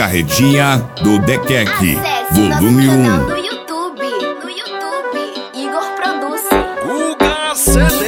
Carretinha do Dequeque, Acesse volume nosso canal 1. no YouTube, Igor Produce. Guga CD.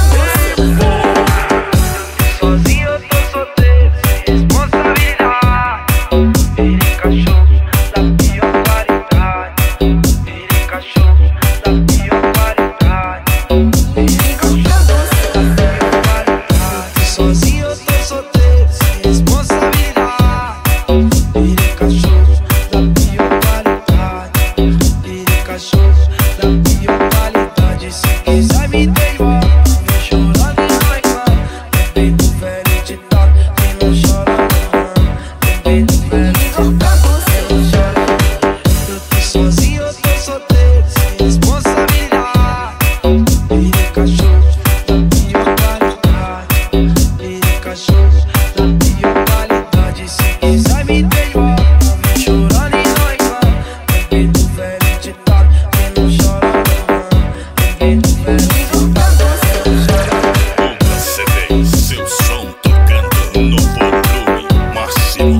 Sozinho eu tô solteiro, sem responsabilidade. Virei cachorro da pior qualidade. Virei cachorro da pior qualidade. Virei cachorro da pior qualidade. Sozinho eu tô solteiro, sem responsabilidade. Virei cachorro da pior qualidade. Virei cachorro da pior qualidade. Se quiser me derrubar, vem chorando e não reclama. Lembrei do velho ditado, quem não chora não ama. Lembrei do velho ditado, quem não chora não ama. Eu tô sozinho, eu tô solteiro, sem responsabilidade. Virei cachorro da pior qualidade. Virei cachorro da pior qualidade. Se quiser me derrubar, vem chorando e não reclama. Lembrei do velho ditado, quem não chora não ama. Lembrei do velho ditado, quem não chora não ama. Guga CD, seu som tocando no volume máximo.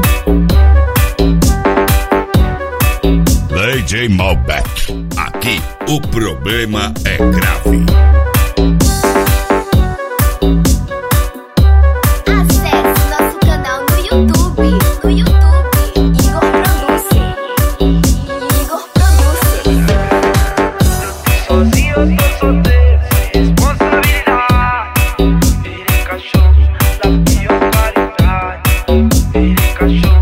DJ Malbec, aqui o problema é grave. Acesse nosso canal no YouTube, Igor Produce. Igor Produce. Sozinho eu tô solteiro, sem responsabilidade. Virei cachorro da pior qualidade. Virei cachorro